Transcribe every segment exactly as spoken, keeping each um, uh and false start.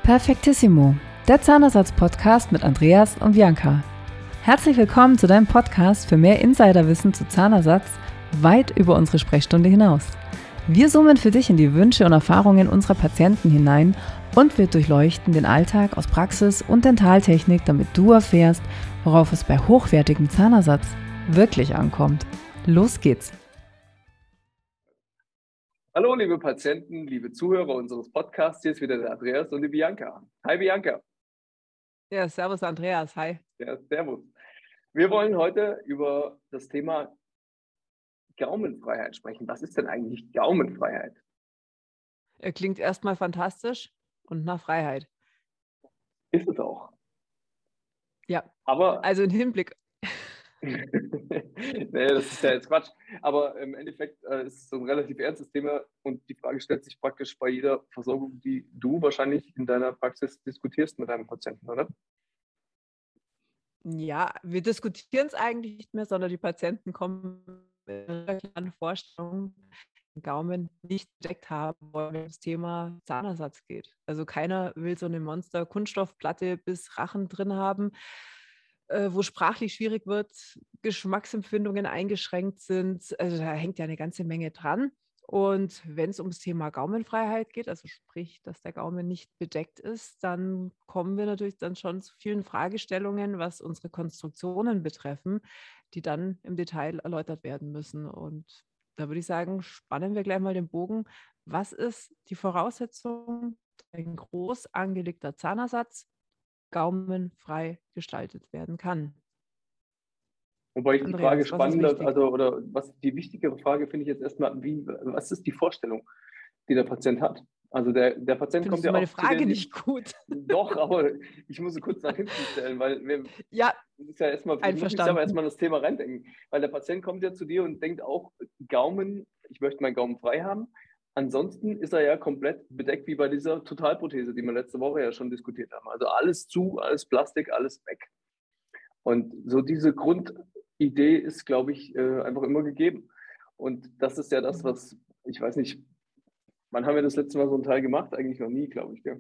Perfektissimo, der Zahnersatz-Podcast mit Andreas und Bianca. Herzlich willkommen zu deinem Podcast für mehr Insiderwissen zu Zahnersatz weit über unsere Sprechstunde hinaus. Wir zoomen für dich in die Wünsche und Erfahrungen unserer Patienten hinein und wir durchleuchten den Alltag aus Praxis und Dentaltechnik, damit du erfährst, worauf es bei hochwertigem Zahnersatz wirklich ankommt. Los geht's! Hallo liebe Patienten, liebe Zuhörer unseres Podcasts, hier ist wieder der Andreas und die Bianca. Hi Bianca. Ja, servus Andreas, hi. Ja, servus. Wir wollen heute über das Thema Gaumenfreiheit sprechen. Was ist denn eigentlich Gaumenfreiheit? Klingt erstmal fantastisch und nach Freiheit. Ist es auch. Ja, aber also im Hinblick. Nee, das ist ja jetzt Quatsch. Aber im Endeffekt äh, ist es so ein relativ ernstes Thema und die Frage stellt sich praktisch bei jeder Versorgung, die du wahrscheinlich in deiner Praxis diskutierst mit deinem Patienten, oder? Ja, wir diskutieren es eigentlich nicht mehr, sondern die Patienten kommen mit einer klaren Vorstellung, den Gaumen nicht bedeckt haben wollen, wenn es ums Thema Zahnersatz geht. Also keiner will so eine Monster-Kunststoffplatte bis Rachen drin haben, äh, wo sprachlich schwierig wird, Geschmacksempfindungen eingeschränkt sind. Also da hängt ja eine ganze Menge dran. Und wenn es ums Thema Gaumenfreiheit geht, also sprich, dass der Gaumen nicht bedeckt ist, dann kommen wir natürlich dann schon zu vielen Fragestellungen, was unsere Konstruktionen betreffen, die dann im Detail erläutert werden müssen. Und da würde ich sagen, spannen wir gleich mal den Bogen. Was ist die Voraussetzung, dass ein groß angelegter Zahnersatz gaumenfrei gestaltet werden kann? Wobei ich die Frage Andreas, was ist spannender, wichtig? also oder was die wichtigere Frage finde ich jetzt erstmal, wie, was ist die Vorstellung, die der Patient hat? Also der, der Patient kommt Findest du ja meine oft zu dir Frage in nicht die, gut? doch, aber ich muss sie kurz nach hinten stellen, weil wir, Ja, das ist ja erstmal, ich muss mich selber einverstanden. erstmal in das Thema reindenken, weil der Patient kommt ja zu dir und denkt auch, Gaumen, ich möchte meinen Gaumen frei haben. Ansonsten ist er ja komplett bedeckt wie bei dieser Totalprothese, die wir letzte Woche ja schon diskutiert haben. Also alles zu, alles Plastik, alles weg. Und so diese Grundidee ist, glaube ich, äh, einfach immer gegeben. Und das ist ja das, was, ich weiß nicht, wann haben wir das letzte Mal so einen Teil gemacht? Eigentlich noch nie, glaube ich, gell?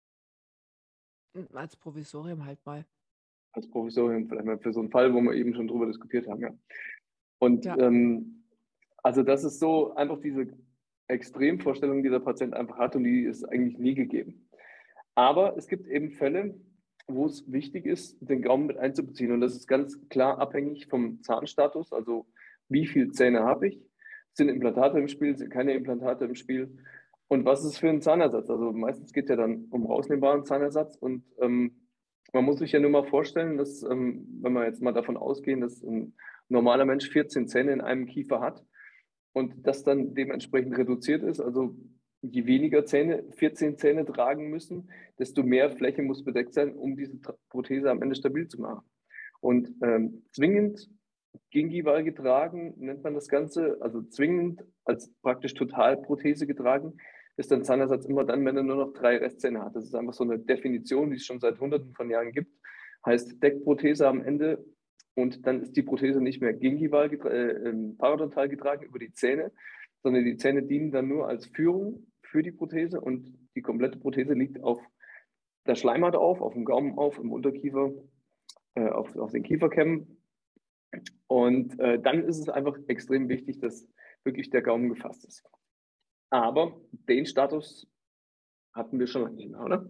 Als Provisorium halt mal. Als Provisorium, vielleicht mal für so einen Fall, wo wir eben schon drüber diskutiert haben, ja. Und Ja. ähm, also das ist so einfach diese Extremvorstellung, die der Patient einfach hat und die ist eigentlich nie gegeben. Aber es gibt eben Fälle, wo es wichtig ist, den Gaumen mit einzubeziehen. Und das ist ganz klar abhängig vom Zahnstatus, also wie viele Zähne habe ich, sind Implantate im Spiel, sind keine Implantate im Spiel und was ist es für ein Zahnersatz. Also meistens geht es ja dann um rausnehmbaren Zahnersatz und ähm, man muss sich ja nur mal vorstellen, dass, ähm, wenn wir jetzt mal davon ausgehen, dass ein normaler Mensch vierzehn Zähne in einem Kiefer hat und das dann dementsprechend reduziert ist, also je weniger Zähne, vierzehn Zähne tragen müssen, desto mehr Fläche muss bedeckt sein, um diese Prothese am Ende stabil zu machen. Und ähm, zwingend gingival getragen nennt man das Ganze, also zwingend als praktisch Totalprothese getragen, ist ein Zahnersatz immer dann, wenn er nur noch drei Restzähne hat. Das ist einfach so eine Definition, die es schon seit Hunderten von Jahren gibt. Heißt Deckprothese am Ende und dann ist die Prothese nicht mehr gingival, äh, parodontal getragen über die Zähne, sondern die Zähne dienen dann nur als Führung für die Prothese und die komplette Prothese liegt auf der Schleimhaut auf, auf dem Gaumen auf, im Unterkiefer, äh, auf, auf den Kieferkämmen. Und äh, dann ist es einfach extrem wichtig, dass wirklich der Gaumen gefasst ist. Aber den Status hatten wir schon lange nicht mehr, oder?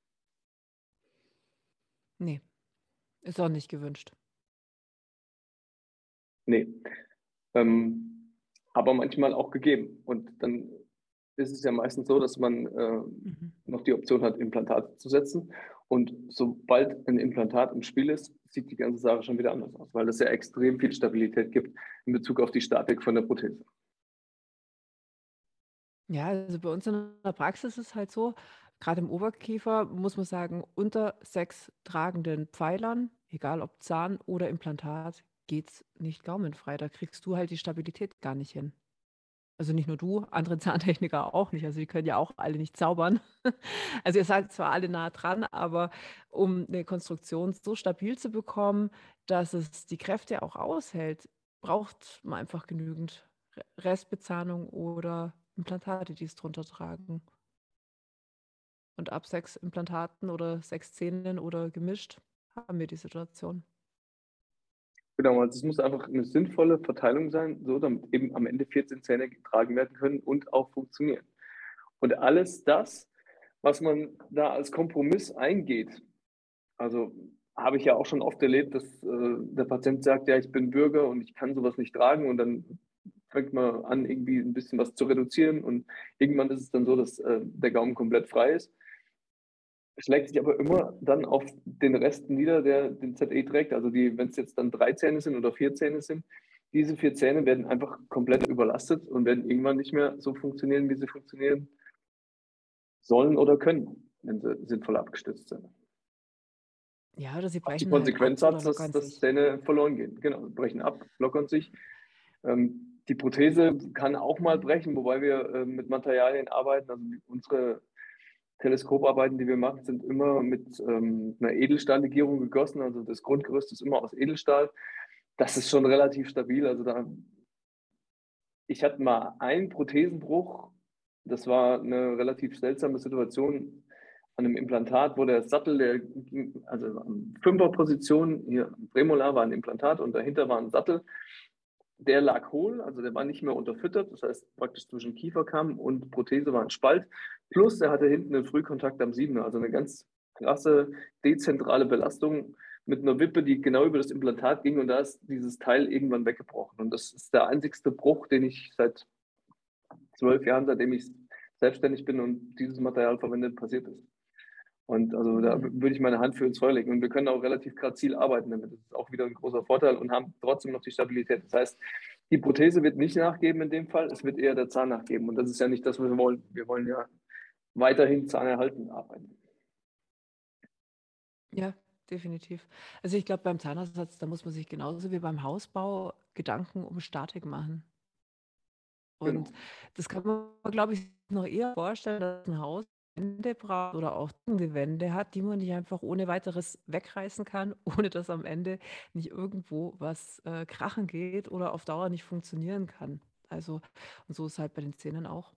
Nee, ist auch nicht gewünscht. Nee. Ähm, aber manchmal auch gegeben. Und dann ist es ja meistens so, dass man äh, Mhm. noch die Option hat, Implantate zu setzen. Und sobald ein Implantat im Spiel ist, sieht die ganze Sache schon wieder anders aus, weil es ja extrem viel Stabilität gibt in Bezug auf die Statik von der Prothese. Ja, also bei uns in der Praxis ist es halt so, gerade im Oberkiefer muss man sagen, unter sechs tragenden Pfeilern, egal ob Zahn oder Implantat, geht es nicht gaumenfrei. Da kriegst du halt die Stabilität gar nicht hin. Also nicht nur du, andere Zahntechniker auch nicht. Also die können ja auch alle nicht zaubern. Also ihr seid zwar alle nah dran, aber um eine Konstruktion so stabil zu bekommen, dass es die Kräfte auch aushält, braucht man einfach genügend Re- Restbezahnung oder Implantate, die es drunter tragen. Und ab sechs Implantaten oder sechs Zähnen oder gemischt haben wir die Situation. Genau, also es muss einfach eine sinnvolle Verteilung sein, so damit eben am Ende vierzehn Zähne getragen werden können und auch funktionieren. Und alles das, was man da als Kompromiss eingeht, also habe ich ja auch schon oft erlebt, dass äh, der Patient sagt, ja, ich bin Bürger und ich kann sowas nicht tragen und dann fängt man an, irgendwie ein bisschen was zu reduzieren und irgendwann ist es dann so, dass äh, der Gaumen komplett frei ist. Schlägt sich aber immer dann auf den Rest nieder, der den Z E trägt. Also die, wenn es jetzt dann drei Zähne sind oder vier Zähne sind, diese vier Zähne werden einfach komplett überlastet und werden irgendwann nicht mehr so funktionieren, wie sie funktionieren sollen oder können, wenn sie sinnvoll abgestützt sind. Ja, oder sie Was die brechen halt ab Konsequenz oder hat, dass, lockern dass sich. Zähne verloren gehen. Genau, brechen ab, lockern sich. Ähm, die Prothese kann auch mal brechen, wobei wir äh, mit Materialien arbeiten. Also unsere Teleskoparbeiten, die wir machen, sind immer mit ähm, einer Edelstahllegierung gegossen. Also das Grundgerüst ist immer aus Edelstahl. Das ist schon relativ stabil. Also da, ich hatte mal einen Prothesenbruch. Das war eine relativ seltsame Situation an einem Implantat, wo der Sattel, der ging, also an Fünferposition, hier am Prämolar war ein Implantat und dahinter war ein Sattel. Der lag hohl, also der war nicht mehr unterfüttert, das heißt praktisch zwischen Kieferkamm und Prothese war ein Spalt. Plus er hatte hinten einen Frühkontakt am Siebener, also eine ganz krasse dezentrale Belastung mit einer Wippe, die genau über das Implantat ging und da ist dieses Teil irgendwann weggebrochen. Und das ist der einzigste Bruch, den ich seit zwölf Jahren, seitdem ich selbstständig bin und dieses Material verwendet, passiert ist. Und also da Mhm. würde ich meine Hand für ins Feuer legen. Und wir können auch relativ grazil arbeiten damit. Das ist auch wieder ein großer Vorteil und haben trotzdem noch die Stabilität. Das heißt, die Prothese wird nicht nachgeben in dem Fall, es wird eher der Zahn nachgeben. Und das ist ja nicht das, was wir wollen. Wir wollen ja weiterhin zahnerhaltend arbeiten. Ja, definitiv. Also ich glaube, beim Zahnersatz, da muss man sich genauso wie beim Hausbau Gedanken um Statik machen. Und Genau. das kann man, glaube ich, noch eher vorstellen, dass ein Haus Wände braucht oder auch die Wände hat, die man nicht einfach ohne weiteres wegreißen kann, ohne dass am Ende nicht irgendwo was äh, krachen geht oder auf Dauer nicht funktionieren kann. Also, und so ist es halt bei den Zähnen auch.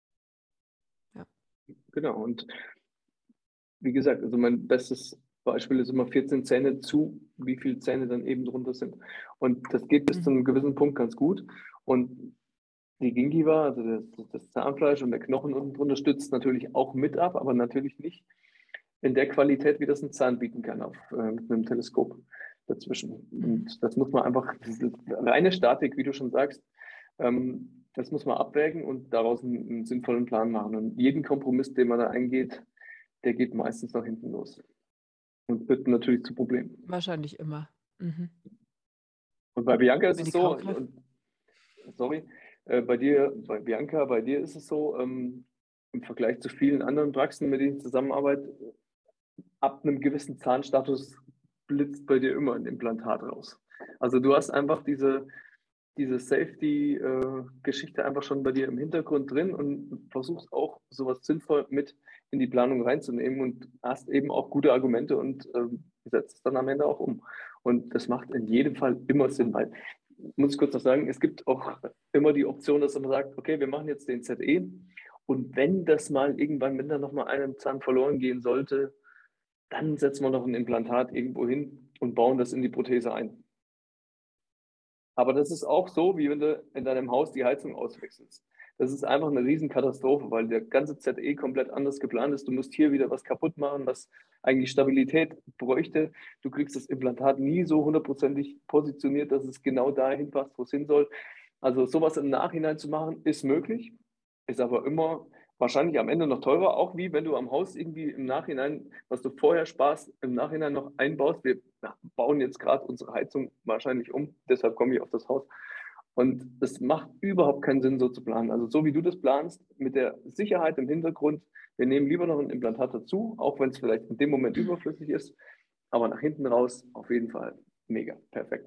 Ja. Genau. Und wie gesagt, also mein bestes Beispiel ist immer vierzehn Zähne zu, wie viele Zähne dann eben drunter sind. Und das geht bis zu Mhm. einem gewissen Punkt ganz gut. Und die Gingiva, also das, das Zahnfleisch und der Knochen unten drunter stützt natürlich auch mit ab, aber natürlich nicht in der Qualität, wie das ein Zahn bieten kann, auf, äh, mit einem Teleskop dazwischen. Mhm. Und das muss man einfach, diese reine Statik, wie du schon sagst, ähm, das muss man abwägen und daraus einen, einen sinnvollen Plan machen. Und jeden Kompromiss, den man da eingeht, der geht meistens nach hinten los und führt natürlich zu Problemen. Wahrscheinlich immer. Mhm. Und bei Bianca ist Wenn es die so, Kaufkraft. und sorry, äh, bei dir, bei Bianca, bei dir ist es so, ähm, im Vergleich zu vielen anderen Praxen, mit denen ich zusammenarbeite, ab einem gewissen Zahnstatus blitzt bei dir immer ein Implantat raus. Also du hast einfach diese, diese Safety-Geschichte einfach schon bei dir im Hintergrund drin und versuchst auch sowas sinnvoll mit in die Planung reinzunehmen und hast eben auch gute Argumente und ähm, setzt es dann am Ende auch um. Und das macht in jedem Fall immer Sinn, weil, muss ich kurz noch sagen, es gibt auch immer die Option, dass man sagt, okay, wir machen jetzt den Z E und wenn das mal irgendwann, wenn da nochmal ein Zahn verloren gehen sollte, dann setzen wir noch ein Implantat irgendwo hin und bauen das in die Prothese ein. Aber das ist auch so, wie wenn du in deinem Haus die Heizung auswechselst. Das ist einfach eine Riesenkatastrophe, weil der ganze Z E komplett anders geplant ist. Du musst hier wieder was kaputt machen, was eigentlich Stabilität bräuchte. Du kriegst das Implantat nie so hundertprozentig positioniert, dass es genau dahin passt, wo es hin soll. Also sowas im Nachhinein zu machen, ist möglich, ist aber immer wahrscheinlich am Ende noch teurer, auch wie wenn du am Haus irgendwie im Nachhinein, was du vorher sparst, im Nachhinein noch einbaust. Wir bauen jetzt gerade unsere Heizung wahrscheinlich um, deshalb komme ich auf das Haus. Und es macht überhaupt keinen Sinn, so zu planen. Also so wie du das planst, mit der Sicherheit im Hintergrund, wir nehmen lieber noch ein Implantat dazu, auch wenn es vielleicht in dem Moment überflüssig ist, aber nach hinten raus auf jeden Fall mega, perfekt.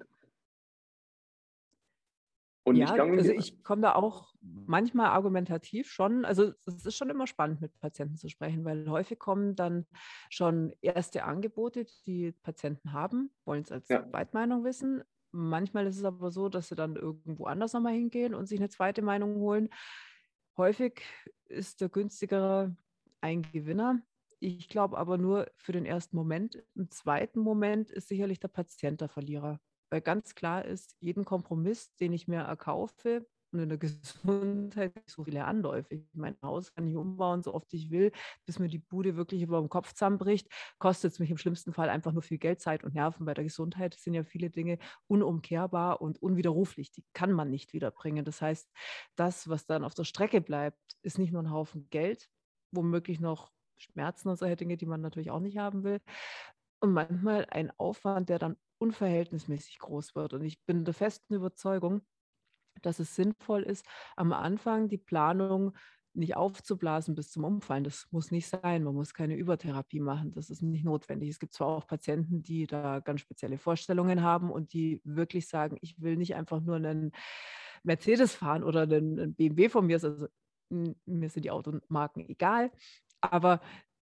Und ich Ja, kann also mich, ich komme da auch manchmal argumentativ schon, also es ist schon immer spannend, mit Patienten zu sprechen, weil häufig kommen dann schon erste Angebote, die Patienten haben, wollen es als ja, Zweitmeinung wissen. Manchmal ist es aber so, dass sie dann irgendwo anders nochmal hingehen und sich eine zweite Meinung holen. Häufig ist der günstigere ein Gewinner. Ich glaube aber nur für den ersten Moment. Im zweiten Moment ist sicherlich der Patient der Verlierer. Weil ganz klar ist, jeden Kompromiss, den ich mir erkaufe, und in der Gesundheit nicht so viele Anläufe. Ich mein Haus kann ich umbauen, so oft ich will, bis mir die Bude wirklich über den Kopf zusammenbricht, kostet es mich im schlimmsten Fall einfach nur viel Geld, Zeit und Nerven. Bei der Gesundheit sind ja viele Dinge unumkehrbar und unwiderruflich. Die kann man nicht wiederbringen. Das heißt, das, was dann auf der Strecke bleibt, ist nicht nur ein Haufen Geld, womöglich noch Schmerzen und solche Dinge, die man natürlich auch nicht haben will. Und manchmal ein Aufwand, der dann unverhältnismäßig groß wird. Und ich bin der festen Überzeugung, dass es sinnvoll ist, am Anfang die Planung nicht aufzublasen bis zum Umfallen. Das muss nicht sein. Man muss keine Übertherapie machen. Das ist nicht notwendig. Es gibt zwar auch Patienten, die da ganz spezielle Vorstellungen haben und die wirklich sagen, ich will nicht einfach nur einen Mercedes fahren oder einen B M W von mir. Also mir sind die Automarken egal. Aber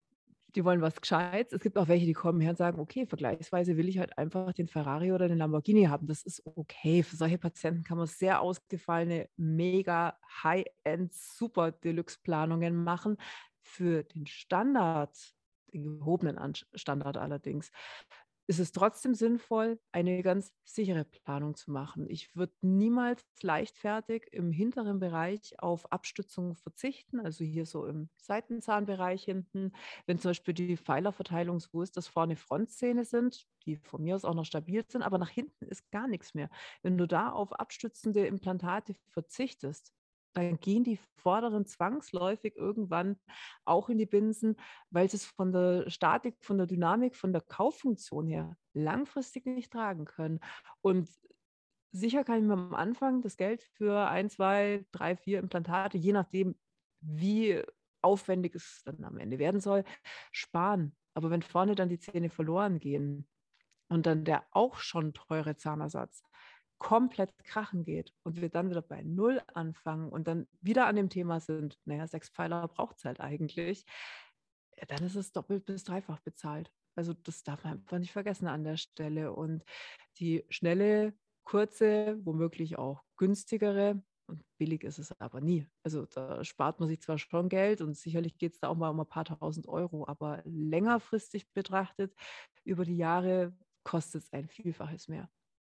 die wollen was Gescheites. Es gibt auch welche, die kommen her und sagen, okay, vergleichsweise will ich halt einfach den Ferrari oder den Lamborghini haben. Das ist okay. Für solche Patienten kann man sehr ausgefallene, mega High-End, super Deluxe-Planungen machen. Für den Standard, den gehobenen Standard allerdings, ist es trotzdem sinnvoll, eine ganz sichere Planung zu machen. Ich würde niemals leichtfertig im hinteren Bereich auf Abstützung verzichten, also hier so im Seitenzahnbereich hinten. Wenn zum Beispiel die Pfeilerverteilung so ist, dass vorne Frontzähne sind, die von mir aus auch noch stabil sind, aber nach hinten ist gar nichts mehr. Wenn du da auf abstützende Implantate verzichtest, dann gehen die vorderen zwangsläufig irgendwann auch in die Binsen, weil sie es von der Statik, von der Dynamik, von der Kauffunktion her langfristig nicht tragen können. Und sicher kann ich mir am Anfang das Geld für ein, zwei, drei, vier Implantate, je nachdem, wie aufwendig es dann am Ende werden soll, sparen. Aber wenn vorne dann die Zähne verloren gehen und dann der auch schon teure Zahnersatz komplett krachen geht und wir dann wieder bei Null anfangen und dann wieder an dem Thema sind, naja, sechs Pfeiler braucht es halt eigentlich, ja, dann ist es doppelt bis dreifach bezahlt. Also das darf man einfach nicht vergessen an der Stelle. Und die schnelle, kurze, womöglich auch günstigere, und billig ist es aber nie. Also da spart man sich zwar schon Geld und sicherlich geht es da auch mal um ein paar tausend Euro, aber längerfristig betrachtet, über die Jahre kostet es ein Vielfaches mehr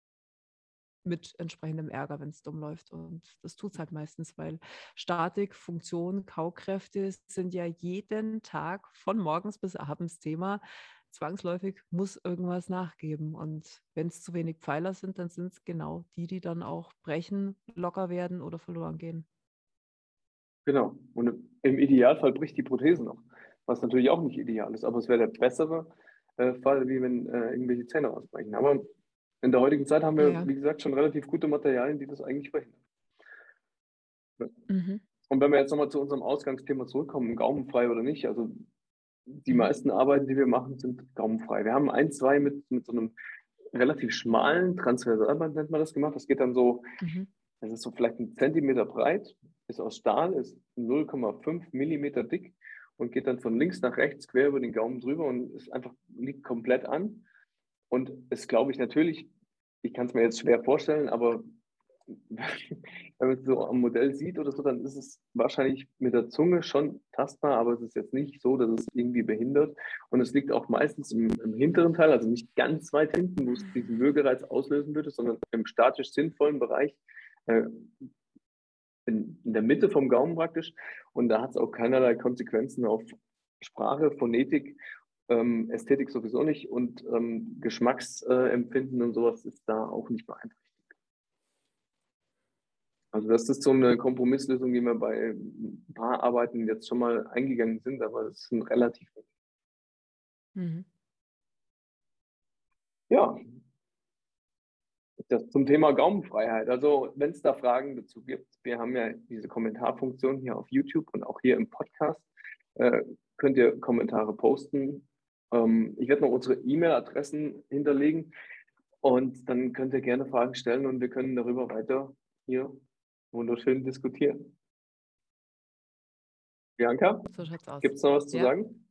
mit entsprechendem Ärger, wenn es dumm läuft. Und das tut es halt meistens, weil Statik, Funktion, Kaukräfte sind ja jeden Tag von morgens bis abends Thema. Zwangsläufig muss irgendwas nachgeben. Und wenn es zu wenig Pfeiler sind, dann sind es genau die, die dann auch brechen, locker werden oder verloren gehen. Genau. Und im Idealfall bricht die Prothese noch, was natürlich auch nicht ideal ist. Aber es wäre der bessere äh, Fall, wie wenn äh, irgendwelche Zähne ausbrechen. Aber in der heutigen Zeit haben Ja, wir, ja. wie gesagt, schon relativ gute Materialien, die das eigentlich verhindern. Mhm. Und wenn wir jetzt nochmal zu unserem Ausgangsthema zurückkommen, gaumenfrei oder nicht, also die Mhm. meisten Arbeiten, die wir machen, sind gaumenfrei. Wir haben ein, zwei mit, mit so einem relativ schmalen Transversalband, nennt man das, gemacht. Das geht dann so, Mhm. das ist so vielleicht ein Zentimeter breit, ist aus Stahl, ist null Komma fünf Millimeter dick und geht dann von links nach rechts quer über den Gaumen drüber und ist einfach, liegt komplett an. Und ist, glaube ich, natürlich, ich kann es mir jetzt schwer vorstellen, aber wenn man es so am Modell sieht oder so, dann ist es wahrscheinlich mit der Zunge schon tastbar, aber es ist jetzt nicht so, dass es irgendwie behindert. Und es liegt auch meistens im, im hinteren Teil, also nicht ganz weit hinten, wo es diesen Würgereiz auslösen würde, sondern im statisch sinnvollen Bereich, äh, in, in der Mitte vom Gaumen praktisch. Und da hat es auch keinerlei Konsequenzen auf Sprache, Phonetik, ähm, Ästhetik sowieso nicht und ähm, Geschmacksempfinden und sowas ist da auch nicht beeinträchtigt. Also das ist so eine Kompromisslösung, die wir bei ein paar Arbeiten jetzt schon mal eingegangen sind, aber das sind relativ. Mhm. Ja, das zum Thema Gaumenfreiheit. Also wenn es da Fragen dazu gibt, wir haben ja diese Kommentarfunktion hier auf YouTube und auch hier im Podcast, äh, könnt ihr Kommentare posten. Ähm, ich werde noch unsere E-Mail-Adressen hinterlegen und dann könnt ihr gerne Fragen stellen und wir können darüber weiter hier wunderschön diskutieren. Bianca, So schaut's aus. gibt es noch was zu Ja. sagen?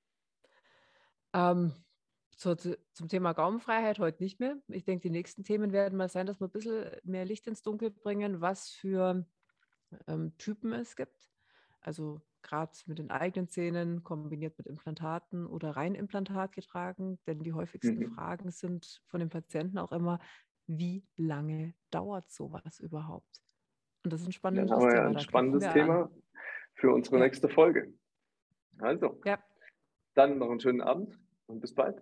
Ähm, so, zu, zum Thema Gaumenfreiheit heute nicht mehr. Ich denke, die nächsten Themen werden mal sein, dass wir ein bisschen mehr Licht ins Dunkel bringen, was für ähm, Typen es gibt. Also gerade mit den eigenen Zähnen kombiniert mit Implantaten oder rein Implantat getragen? Denn die häufigsten Mhm. Fragen sind von den Patienten auch immer, wie lange dauert sowas überhaupt? Und das ist ein Dann haben spannendes wir ja Thema, ein da knüpfen spannendes wir an. Thema für unsere Ja, nächste Folge. Also, ja, dann noch einen schönen Abend und bis bald.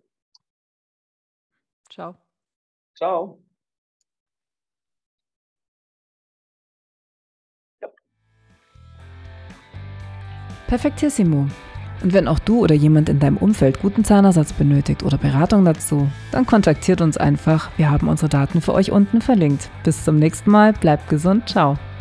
ciao. Ciao. Perfektissimo. Und wenn auch du oder jemand in deinem Umfeld guten Zahnersatz benötigt oder Beratung dazu, dann kontaktiert uns einfach. Wir haben unsere Daten für euch unten verlinkt. Bis zum nächsten Mal, bleibt gesund, ciao.